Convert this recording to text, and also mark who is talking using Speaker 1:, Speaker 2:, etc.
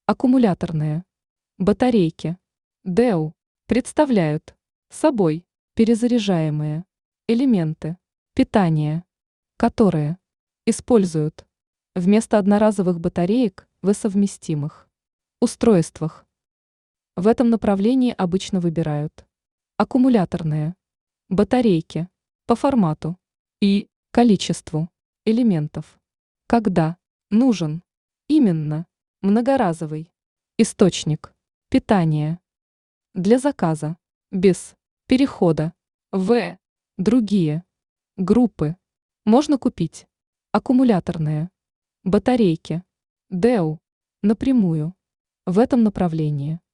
Speaker 1: Аккумуляторные батарейки ДЭУ представляют собой перезаряжаемые элементы питания, которые используют вместо одноразовых батареек в совместимых устройствах. В этом направлении обычно выбирают аккумуляторные батарейки по формату и количеству элементов, когда нужен именно многоразовый источник питания. Для заказа без перехода в другие группы можно купить аккумуляторные батарейки ДЭУ напрямую. В этом направлении